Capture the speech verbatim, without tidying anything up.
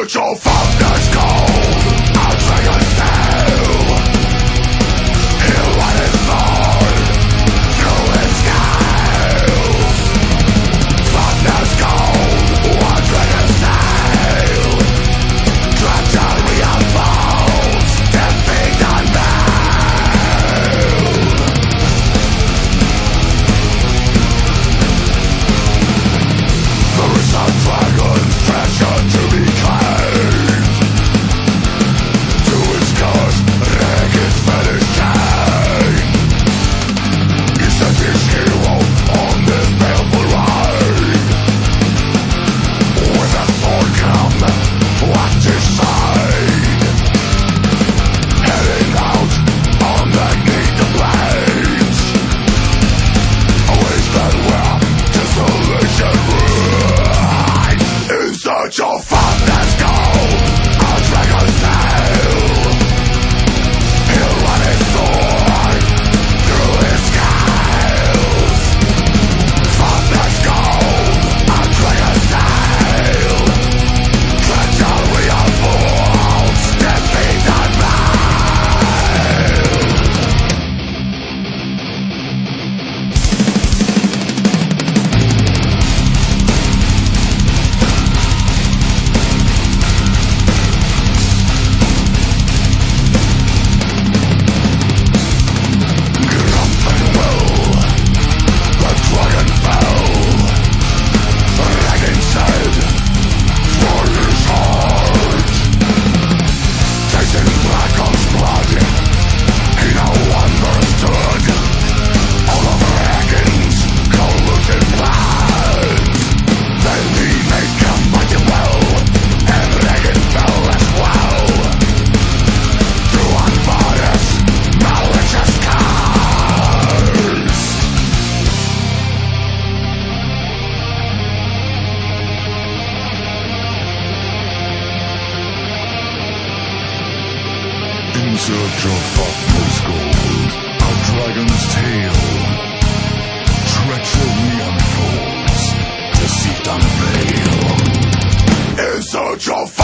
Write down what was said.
search of fondness gold, a dragon's tail. He'll let it burn through its scales. Fondness gold, a dragon's tail. Treachery unfolds, defeat unveiled. There is a dragon's treasure to be claimed. To its curse, wreck its fetish chain. He sent his hero on this baleful ride. With a sword come at his side, heading out underneath the blades. A wasteland where desolation rides. In search of fondness gold, a dragon's tail. He'll run his sword through his scales. Fondness gold, a dragon's tail. Treachery unfolds, defeat unveiled. Grumpin will, the dragon fell. Dragon said, for his heart. Tasting Blackout's blood, he now understood all of Dragon's collusive plans. Then he made mighty well, and Dragon fell as well. Through unbiased, malicious curse. In search of fondness gold, a dragon's tail. Treachery unfolds, deceit unveiled. In search of